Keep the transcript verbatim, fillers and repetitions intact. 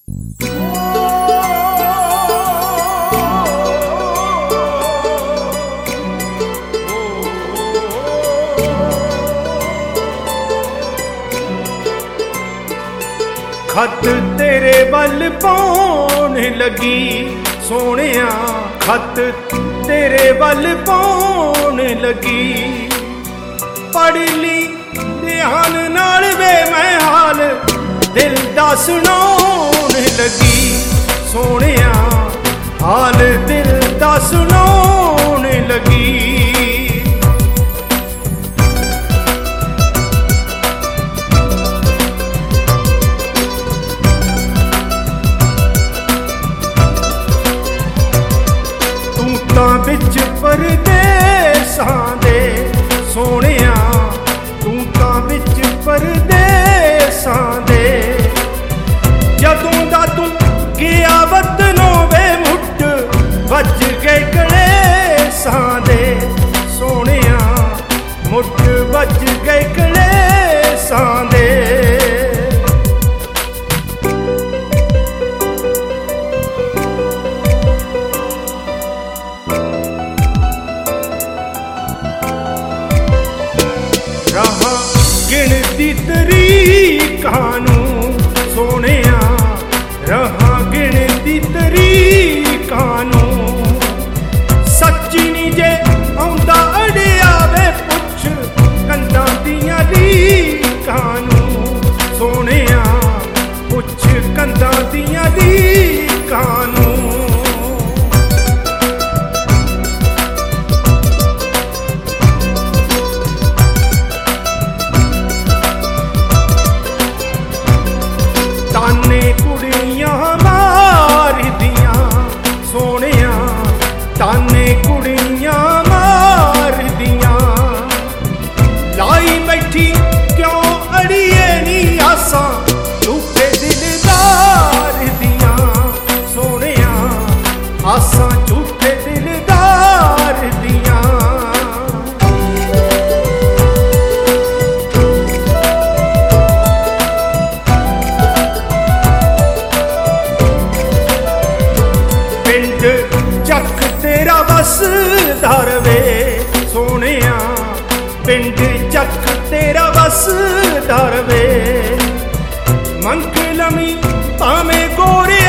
खत तेरे वल पाउण लगी सोहणिया, खत तेरे वल पाउण लगी। पढ़ ली ध्यान नाल वे मैं हाल दिल दा सुनाउण लगी सोहणिया, हाल दिल दा सुनाउण लगी। विच परदेसां दे सोहणिया, तू तां विच परदेसां दे। जदों दा तू गया वतनों वे मुठ वज गए कलेसां दे सोहणिया, मुठ वज गए कलेसां दे। रहा गिनती तरीकां नूं सोहणिया, रहा गिनती तरीकां नूं। सच्ची नी जे आउंदा अड़िया वे पुछ कंधां दियां लीकां नूं सोहणिया, पुछ कंधां दियां लीकां नूं। ताने कुड़ियां मारदियां सोहणिया, ताने कुड़ियां मारदियां। लाई बैठी क्यों अड़िए नी आसां झूठे दिलदार दियां सोहणिया, आसां झूठे दिलदार दियां। पिंड चक तेरा वसदा रवे सोहणिया, पिंड चक तेरा वसदा रवे। मंग लमी भावें गोरे